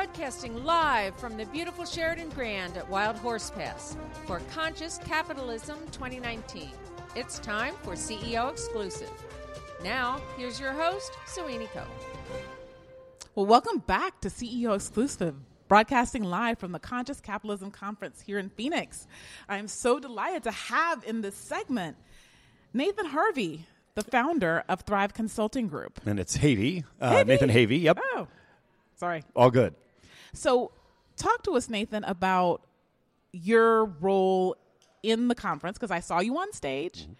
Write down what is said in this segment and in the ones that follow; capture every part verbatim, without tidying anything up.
Broadcasting live from the beautiful Sheridan Grand at Wild Horse Pass for Conscious Capitalism twenty nineteen. It's time for C E O Exclusive. Now, here's your host, Suini Ko. Well, welcome back to C E O Exclusive, broadcasting live from the Conscious Capitalism Conference here in Phoenix. I'm so delighted to have in this segment Nathan Harvey, the founder of Thrive Consulting Group. And it's Havey, uh, Havey. Nathan Havey, yep. Oh, sorry. All good. So talk to us, Nathan, about your role in the conference, because I saw you on stage, mm-hmm.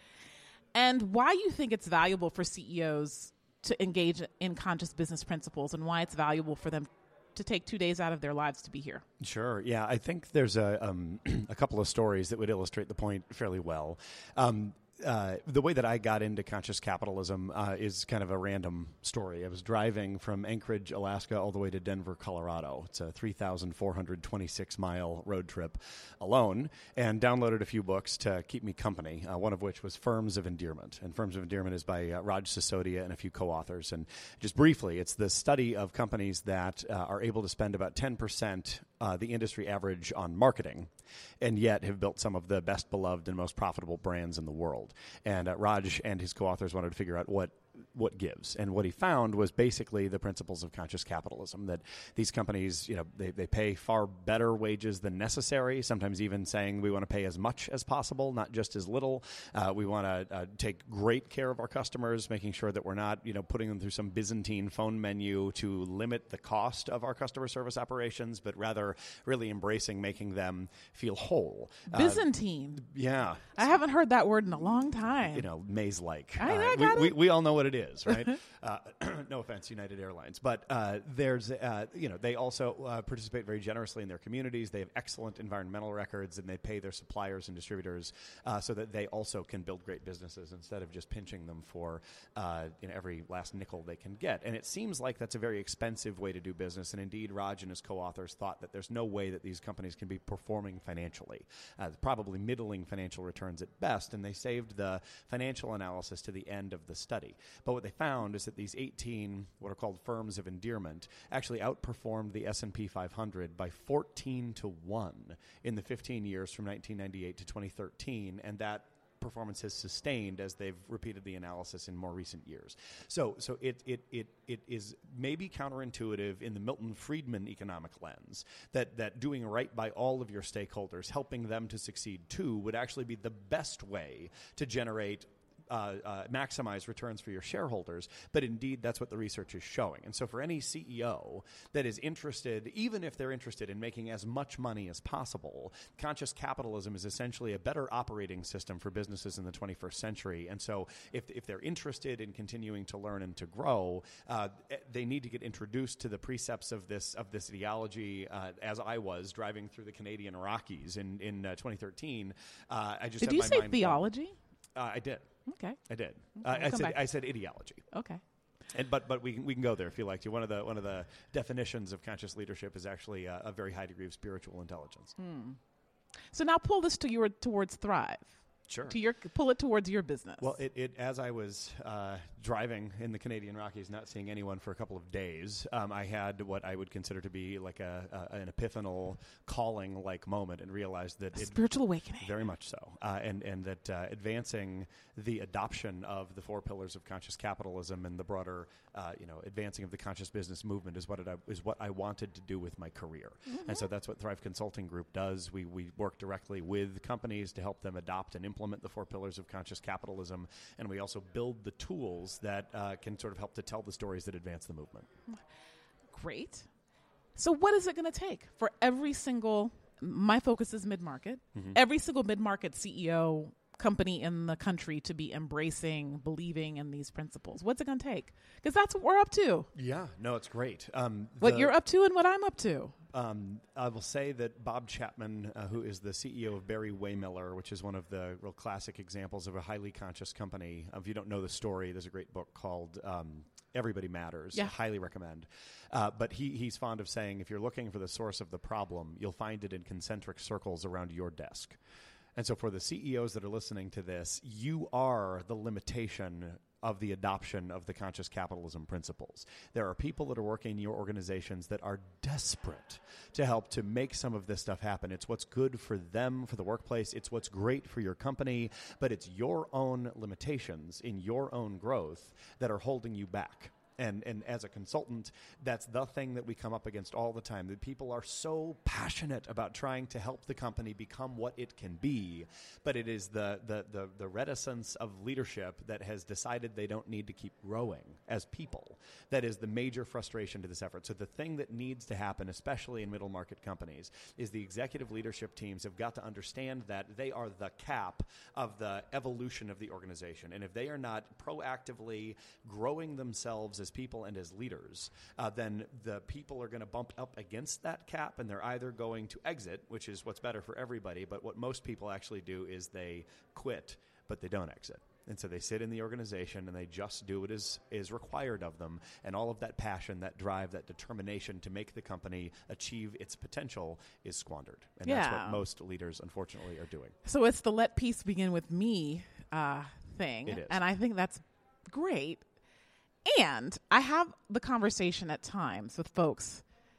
and why you think it's valuable for C E Os to engage in conscious business principles and why it's valuable for them to take two days out of their lives to be here. Sure. Yeah, I think there's a um, a couple of stories that would illustrate the point fairly well. Um, Uh, the way that I got into conscious capitalism uh, is kind of a random story. I was driving from Anchorage, Alaska, all the way to Denver, Colorado. It's a three thousand four hundred twenty-six mile road trip alone, and downloaded a few books to keep me company, uh, one of which was Firms of Endearment. And Firms of Endearment is by uh, Raj Sisodia and a few co-authors. And just briefly, it's the study of companies that uh, are able to spend about ten percent uh, the industry average on marketing, and yet have built some of the best beloved and most profitable brands in the world. And uh, Raj and his co-authors wanted to figure out what what gives. And what he found was basically the principles of conscious capitalism, that these companies, you know, they, they pay far better wages than necessary, sometimes even saying we want to pay as much as possible, not just as little. Uh, we want to uh, take great care of our customers, making sure that we're not, you know, putting them through some Byzantine phone menu to limit the cost of our customer service operations, but rather really embracing making them feel whole. Byzantine. Uh, yeah. I haven't heard that word in a long time. You know, maze-like. I, uh, I got we, it. we, we all know what it is, right? uh, no offense, United Airlines. But uh, there's, uh, you know, they also uh, participate very generously in their communities. They have excellent environmental records, and they pay their suppliers and distributors uh, so that they also can build great businesses instead of just pinching them for uh, you know, every last nickel they can get. And it seems like that's a very expensive way to do business. And indeed, Raj and his co-authors thought that there's no way that these companies can be performing financially, uh, probably middling financial returns at best. And they saved the financial analysis to the end of the study. But what they found is that these eighteen, what are called firms of endearment, actually outperformed the S and P five hundred by fourteen to one in the fifteen years from nineteen ninety-eight to twenty thirteen, and that performance has sustained as they've repeated the analysis in more recent years. So so it it it it is maybe counterintuitive in the Milton Friedman economic lens that that doing right by all of your stakeholders, helping them to succeed too, would actually be the best way to generate Uh, uh, maximize returns for your shareholders, but indeed that's what the research is showing. And so for any C E O that is interested, even if they're interested in making as much money as possible, conscious capitalism is essentially a better operating system for businesses in the twenty-first century. And so if, if they're interested in continuing to learn and to grow, uh, they need to get introduced to the precepts of this of this ideology. Uh, as I was driving through the Canadian Rockies in, in uh, twenty thirteen, uh, I just Did had you my say mind theology? blown. Uh, I did. Okay. I did. Okay, uh, we'll I come said back. I said ideology. Okay. And, but but we can, we can go there if you like to. One of the one of the definitions of conscious leadership is actually a, a very high degree of spiritual intelligence. Hmm. So now pull this to your towards Thrive. Sure. To your pull it towards your business. Well, it, it as I was uh, driving in the Canadian Rockies, not seeing anyone for a couple of days, um, I had what I would consider to be like a, a an epiphanal calling-like moment, and realized that a it, spiritual awakening. Very much so, uh, and and that uh, advancing the adoption of the four pillars of conscious capitalism and the broader, uh, you know, advancing of the conscious business movement is what it, uh, is what I wanted to do with my career, mm-hmm. and so that's what Thrive Consulting Group does. We we work directly with companies to help them adopt and implement the four pillars of conscious capitalism, and we also build the tools that uh, can sort of help to tell the stories that advance the movement. Great. So what is it going to take for every single, my focus is mid-market, mm-hmm. every single mid-market C E O company in the country to be embracing, believing in these principles? What's it going to take? Because that's what we're up to. Yeah, no, it's great. Um, what you're up to and what I'm up to. Um, I will say that Bob Chapman, uh, who is the C E O of Barry Waymiller, which is one of the real classic examples of a highly conscious company. Uh, if you don't know the story, there's a great book called um, Everybody Matters. Yeah. I highly recommend. Uh, but he, he's fond of saying, if you're looking for the source of the problem, you'll find it in concentric circles around your desk. And so for the C E Os that are listening to this, you are the limitation of the adoption of the conscious capitalism principles. There are people that are working in your organizations that are desperate to help to make some of this stuff happen. It's what's good for them, for the workplace. It's what's great for your company, but it's your own limitations in your own growth that are holding you back. And and as a consultant, that's the thing that we come up against all the time, that people are so passionate about trying to help the company become what it can be, but it is the, the, the, the reticence of leadership that has decided they don't need to keep growing as people. That is the major frustration to this effort. So the thing that needs to happen, especially in middle market companies, is the executive leadership teams have got to understand that they are the cap of the evolution of the organization. And if they are not proactively growing themselves as people and as leaders, uh, then the people are going to bump up against that cap, and they're either going to exit, which is what's better for everybody, but what most people actually do is they quit, but they don't exit. And so they sit in the organization and they just do what is, is required of them, and all of that passion, that drive, that determination to make the company achieve its potential is squandered. And Yeah. that's what most leaders, unfortunately, are doing. So it's the let peace begin with me uh, thing. It is. And I think that's great. And I have the conversation at times with folks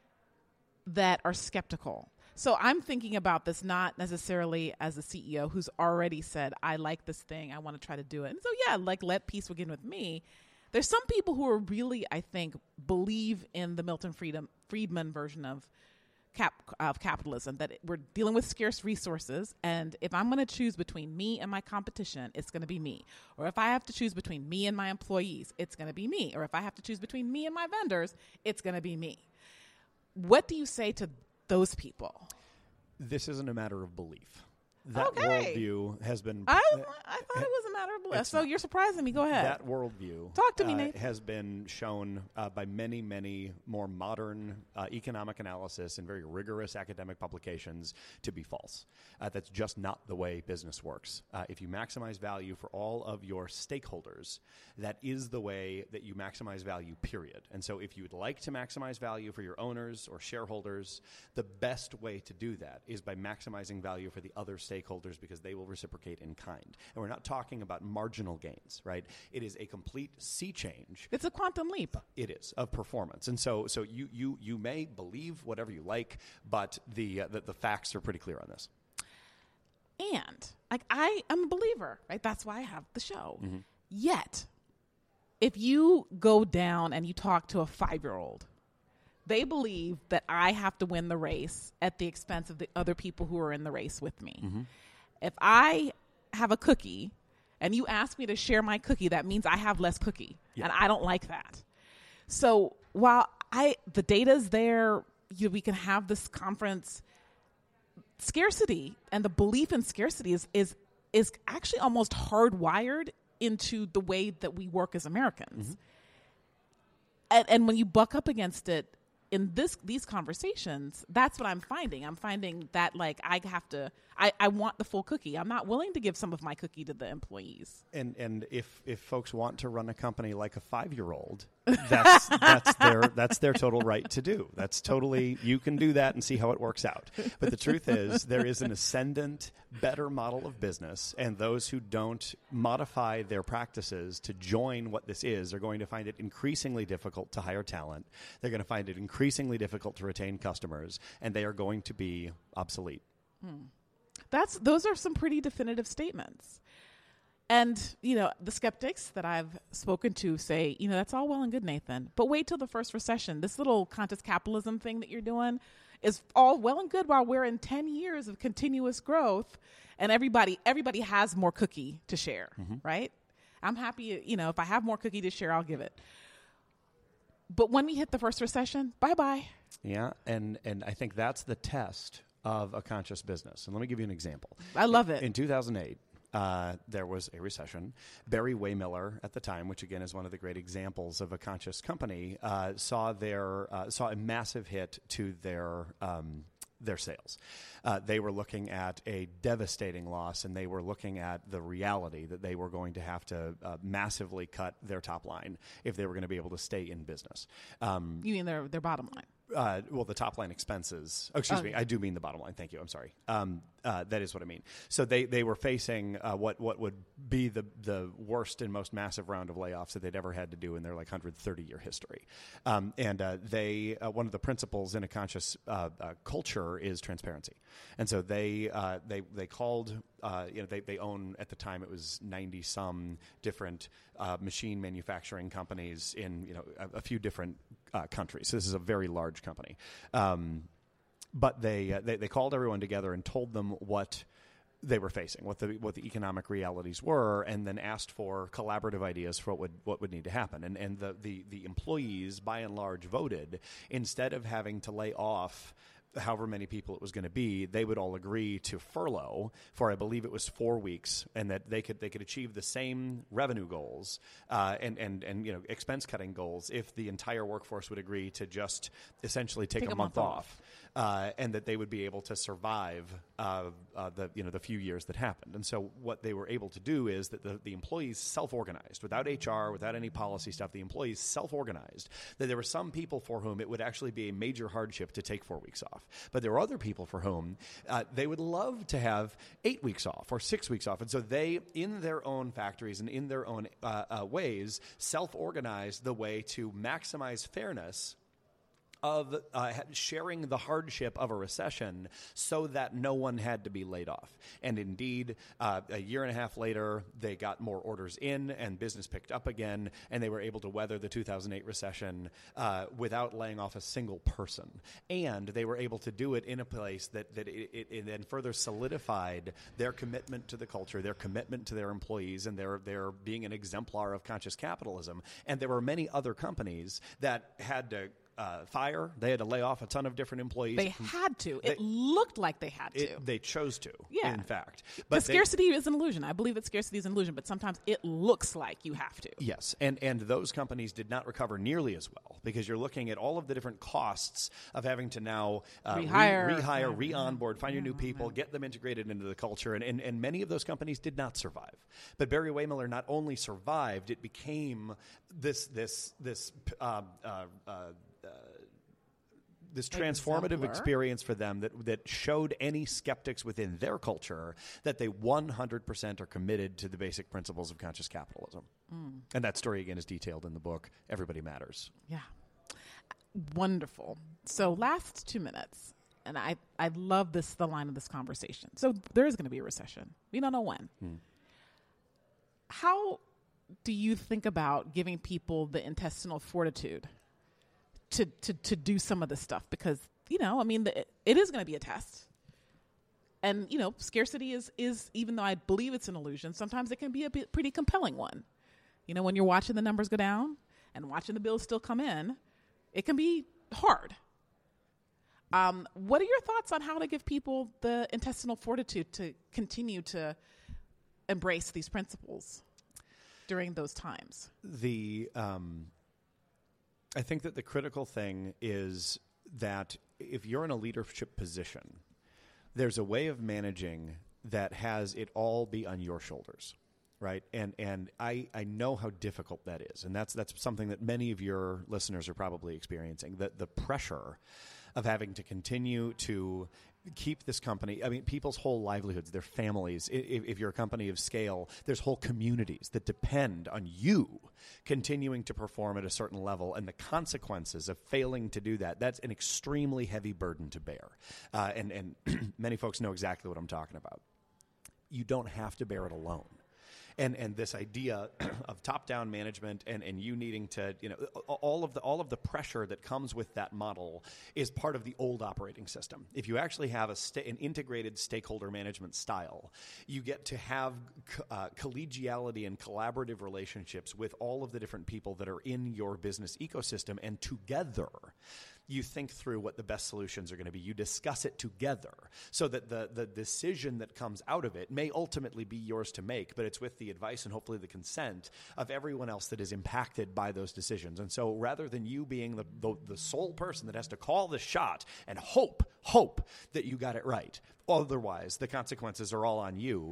that are skeptical. So I'm thinking about this not necessarily as a C E O who's already said, I like this thing, I want to try to do it. And so, yeah, like let peace begin with me. There's some people who are really, I think, believe in the Milton Friedman, Friedman version of Cap, of capitalism, that we're dealing with scarce resources, and if I'm going to choose between me and my competition, it's going to be me. Or if I have to choose between me and my employees, it's going to be me. Or if I have to choose between me and my vendors, it's going to be me. What do you say to those people? This isn't a matter of belief. That Okay. worldview has been... I, I thought it was a matter of belief. It's So not. you're surprising me. Go ahead. That worldview Talk to me, uh, Nathan. has been shown uh, by many, many more modern uh, economic analysis and very rigorous academic publications to be false. Uh, that's just not the way business works. Uh, if you maximize value for all of your stakeholders, that is the way that you maximize value, period. And so if you would like to maximize value for your owners or shareholders, the best way to do that is by maximizing value for the other stakeholders, because they will reciprocate in kind. And we're not talking about marginal gains, right? It is a complete sea change. It's a quantum leap. It is, of performance. And so so you you you may believe whatever you like, but the uh, the, the facts are pretty clear on this. And like I am a believer, right? That's why I have the show. Mm-hmm. Yet, if you go down and you talk to a five-year-old, they believe that I have to win the race at the expense of the other people who are in the race with me. Mm-hmm. If I have a cookie and you ask me to share my cookie, that means I have less cookie. Yeah. And I don't like that. So while I the data's there, you, we can have this conference, scarcity and the belief in scarcity is is is actually almost hardwired into the way that we work as Americans. Mm-hmm. And, and when you buck up against it in this these conversations, that's what I'm finding. I'm finding that like I have to, I, I want the full cookie. I'm not willing to give some of my cookie to the employees. And and if if folks want to run a company like a five-year-old, that's that's their that's their total right to do. That's totally, you can do that and see how it works out. But the truth is, there is an ascendant, better model of business, and those who don't modify their practices to join what this is are going to find it increasingly difficult to hire talent. They're going to find it increasingly difficult to retain customers, and they are going to be obsolete. Hmm. That's those are some pretty definitive statements. And, you know, the skeptics that I've spoken to say, you know, that's all well and good, Nathan, but wait till the first recession. This little conscious capitalism thing that you're doing is all well and good while we're in ten years of continuous growth and everybody everybody has more cookie to share, mm-hmm. right? I'm happy, you know, if I have more cookie to share, I'll give it. But when we hit the first recession, bye-bye. Yeah, and, and I think that's the test of a conscious business. And let me give you an example. I love it. In two thousand eight, uh, there was a recession. Barry Waymiller at the time, which again is one of the great examples of a conscious company, uh, saw their uh, saw a massive hit to their um, their sales. Uh, they were looking at a devastating loss, and they were looking at the reality that they were going to have to uh, massively cut their top line if they were going to be able to stay in business. Um, You mean their their bottom line? Uh, well, the top line expenses. Oh, excuse Oh. me. I do mean the bottom line. Thank you. I'm sorry. Um, uh, that is what I mean. So they, they were facing uh, what what would be the the worst and most massive round of layoffs that they'd ever had to do in their like one hundred thirty year history. Um, and uh, they uh, one of the principles in a conscious uh, uh, culture is transparency. And so they uh, they they called uh, you know they they own at the time it was ninety some different uh, machine manufacturing companies in you know a, a few different uh, countries. So this is a very large company. Um, but they, uh, they they called everyone together and told them what they were facing, what the what the economic realities were, and then asked for collaborative ideas for what would what would need to happen. And and the the, the employees by and large voted, instead of having to lay off however many people it was going to be, they would all agree to furlough for, I believe it was four weeks, and that they could they could achieve the same revenue goals uh, and and and you know expense cutting goals if the entire workforce would agree to just essentially take, Take a, a month, month off. off. Uh, and that they would be able to survive uh, uh, the you know the few years that happened. And so what they were able to do is that the, the employees self-organized without H R, without any policy stuff. The employees self-organized. That there were some people for whom it would actually be a major hardship to take four weeks off, but there were other people for whom uh, they would love to have eight weeks off or six weeks off. And so they, in their own factories and in their own uh, uh, ways, self-organized the way to maximize fairness of uh, sharing the hardship of a recession so that no one had to be laid off. And indeed, uh, a year and a half later, they got more orders in and business picked up again, and they were able to weather the two thousand eight recession uh, without laying off a single person. And they were able to do it in a place that, that it, it, it then further solidified their commitment to the culture, their commitment to their employees, and their, their being an exemplar of conscious capitalism. And there were many other companies that had to Uh, fire. They had to lay off a ton of different employees. They had to. It They- looked like they had to. It, they chose to, Yeah. in fact. the But they- scarcity is an illusion. I believe that scarcity is an illusion, but sometimes it looks like you have to. Yes, and, and those companies did not recover nearly as well because you're looking at all of the different costs of having to now uh, Rehire. re- rehire, Yeah. re-onboard, find your new people, get them integrated into the culture, and, and, and many of those companies did not survive. But Barry Waymiller not only survived, it became this this this uh, uh, uh, this transformative Exemplar. experience for them that that showed any skeptics within their culture that they one hundred percent are committed to the basic principles of conscious capitalism. Mm. And that story, again, is detailed in the book, Everybody Matters. Yeah. Wonderful. So last two minutes, and I, I love this, the line of this conversation. So there is going to be a recession. We don't know when. Hmm. How do you think about giving people the intestinal fortitude to, to, to do some of this stuff? Because, you know, I mean, the, it is going to be a test. And, you know, scarcity is, is, even though I believe it's an illusion, sometimes it can be a bit, pretty compelling one. You know, when you're watching the numbers go down and watching the bills still come in, it can be hard. Um, what are your thoughts on how to give people the intestinal fortitude to continue to embrace these principles during those times? The um, I think that the critical thing is that if you're in a leadership position, there's a way of managing that has it all be on your shoulders. Right. And and I, I know how difficult that is. And that's that's something that many of your listeners are probably experiencing. The, the pressure of having to continue to keep this company. I mean, people's whole livelihoods, their families. If, if you're a company of scale, there's whole communities that depend on you continuing to perform at a certain level. And the consequences of failing to do that, that's an extremely heavy burden to bear. Uh, and, and many folks know exactly what I'm talking about. You don't have to bear it alone. And and this idea of top-down management and, and you needing to, you know, all of the all of the pressure that comes with that model is part of the old operating system. If you actually have a sta- an integrated stakeholder management style, you get to have uh, collegiality and collaborative relationships with all of the different people that are in your business ecosystem, and together you think through what the best solutions are going to be. You discuss it together so that the, the decision that comes out of it may ultimately be yours to make, but it's with the advice and hopefully the consent of everyone else that is impacted by those decisions. And so rather than you being the, the, the sole person that has to call the shot and hope, hope that you got it right, otherwise the consequences are all on you,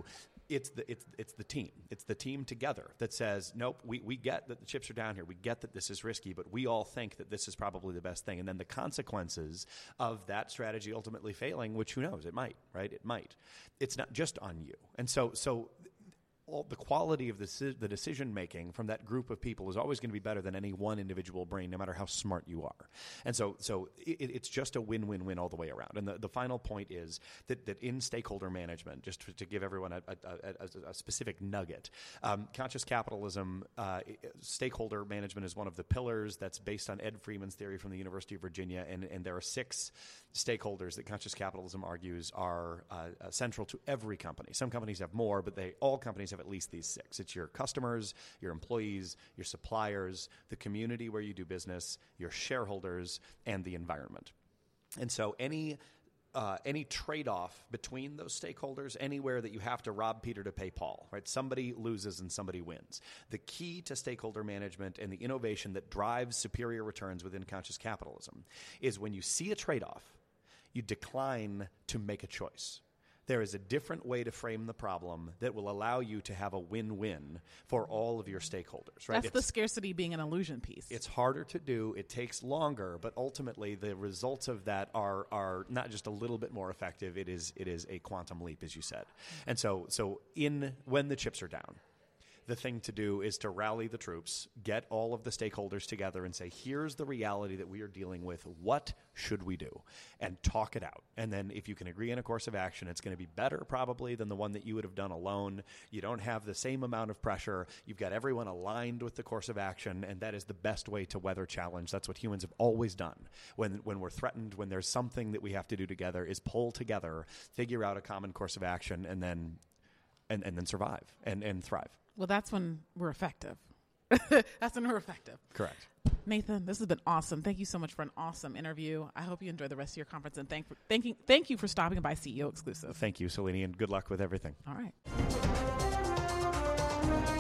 It's the it's it's the team. It's the team together that says, nope, we, we get that the chips are down here. We get that this is risky, but we all think that this is probably the best thing. And then the consequences of that strategy ultimately failing, which who knows, it might, right? It might. It's not just on you. And so so all the quality of the, the decision making from that group of people is always going to be better than any one individual brain, no matter how smart you are. And so, so it, it's just a win-win-win all the way around. And the, the final point is that, that in stakeholder management, just to, to give everyone a, a, a, a specific nugget, um, conscious capitalism, uh, stakeholder management is one of the pillars that's based on Ed Freeman's theory from the University of Virginia. And, and there are six stakeholders that conscious capitalism argues are uh, uh, central to every company. Some companies have more, but they all companies have at least these six. It's your customers, your employees, your suppliers, the community where you do business, your shareholders, and the environment. And so any uh, any trade-off between those stakeholders, anywhere that you have to rob Peter to pay Paul, right? Somebody loses and somebody wins. The key to stakeholder management and the innovation that drives superior returns within conscious capitalism is when you see a trade-off, you decline to make a choice. There is a different way to frame the problem that will allow you to have a win-win for all of your stakeholders. Right? That's it's, the scarcity being an illusion piece. It's harder to do. It takes longer, but ultimately the results of that are are not just a little bit more effective. It is it is a quantum leap, as you said. And so so in when the chips are down, the thing to do is to rally the troops, get all of the stakeholders together and say, here's the reality that we are dealing with. What should we do? And talk it out. And then if you can agree on a course of action, it's going to be better probably than the one that you would have done alone. You don't have the same amount of pressure. You've got everyone aligned with the course of action, and that is the best way to weather challenge. That's what humans have always done. When when we're threatened, when there's something that we have to do together, is pull together, figure out a common course of action, and then and, and then survive and, and thrive. Well, that's when we're effective. That's when we're effective. Correct. Nathan, this has been awesome. Thank you so much for an awesome interview. I hope you enjoy the rest of your conference, and thank, for, thank, you, thank you for stopping by C E O Exclusive. Thank you, Selene, and good luck with everything. All right.